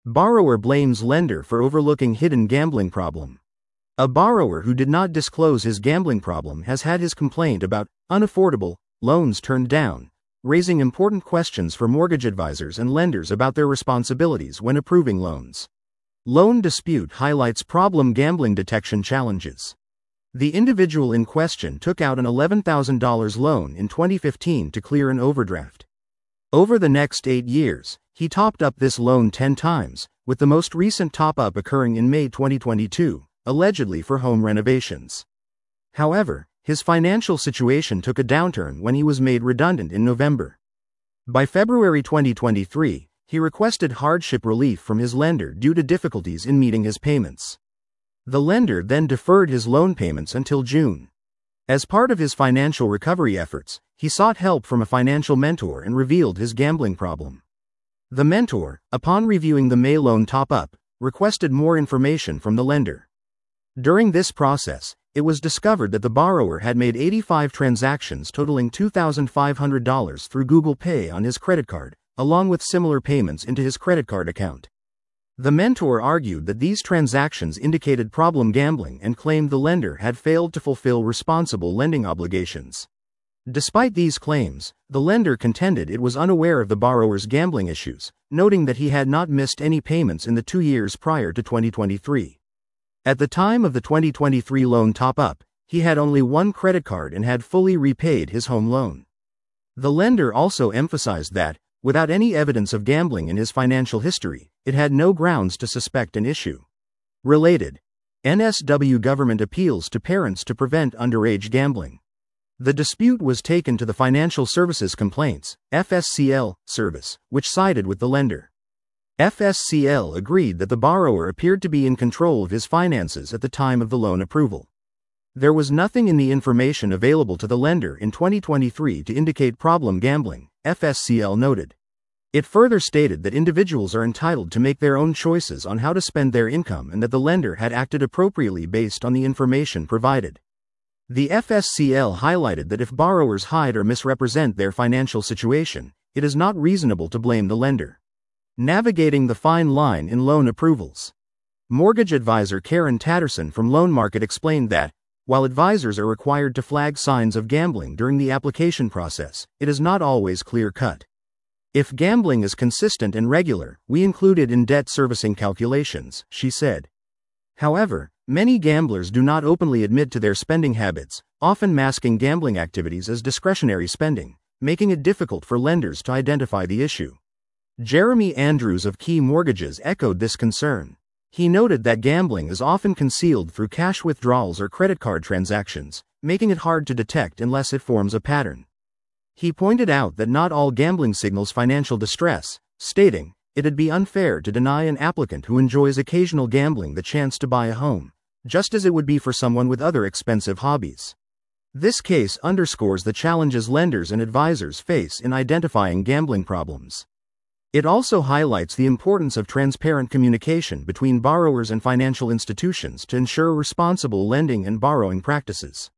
Borrower blames lender for overlooking hidden gambling problem. A borrower who did not disclose his gambling problem has had his complaint about unaffordable loans turned down, raising important questions for mortgage advisors and lenders about their responsibilities when approving loans. Loan dispute highlights problem gambling detection challenges. The individual in question took out an $11,000 loan in 2015 to clear an overdraft. Over the next 8 years, he topped up this loan 10 times, with the most recent top-up occurring in May 2022, allegedly for home renovations. However, his financial situation took a downturn when he was made redundant in November. By February 2023, he requested hardship relief from his lender due to difficulties in meeting his payments. The lender then deferred his loan payments until June. As part of his financial recovery efforts, he sought help from a financial mentor and revealed his gambling problem. The mentor, upon reviewing the May loan top-up, requested more information from the lender. During this process, it was discovered that the borrower had made 85 transactions totaling $2,500 through Google Pay on his credit card, along with similar payments into his credit card account. The mentor argued that these transactions indicated problem gambling and claimed the lender had failed to fulfill responsible lending obligations. Despite these claims, the lender contended it was unaware of the borrower's gambling issues, noting that he had not missed any payments in the 2 years prior to 2023. At the time of the 2023 loan top-up, he had only one credit card and had fully repaid his home loan. The lender also emphasized that, without any evidence of gambling in his financial history, it had no grounds to suspect an issue. Related. NSW government appeals to parents to prevent underage gambling. The dispute was taken to the Financial Services Complaints (FSCL) service, which sided with the lender. FSCL agreed that the borrower appeared to be in control of his finances at the time of the loan approval. There was nothing in the information available to the lender in 2023 to indicate problem gambling, FSCL noted. It further stated that individuals are entitled to make their own choices on how to spend their income and that the lender had acted appropriately based on the information provided. The FSCL highlighted that if borrowers hide or misrepresent their financial situation, it is not reasonable to blame the lender. Navigating the fine line in loan approvals. Mortgage advisor Karen Tatterson from Loan Market explained that, while advisors are required to flag signs of gambling during the application process, it is not always clear-cut. If gambling is consistent and regular, we include it in debt servicing calculations, she said. However, many gamblers do not openly admit to their spending habits, often masking gambling activities as discretionary spending, making it difficult for lenders to identify the issue. Jeremy Andrews of Key Mortgages echoed this concern. He noted that gambling is often concealed through cash withdrawals or credit card transactions, making it hard to detect unless it forms a pattern. He pointed out that not all gambling signals financial distress, stating, "It'd be unfair to deny an applicant who enjoys occasional gambling the chance to buy a home, just as it would be for someone with other expensive hobbies." This case underscores the challenges lenders and advisors face in identifying gambling problems. It also highlights the importance of transparent communication between borrowers and financial institutions to ensure responsible lending and borrowing practices.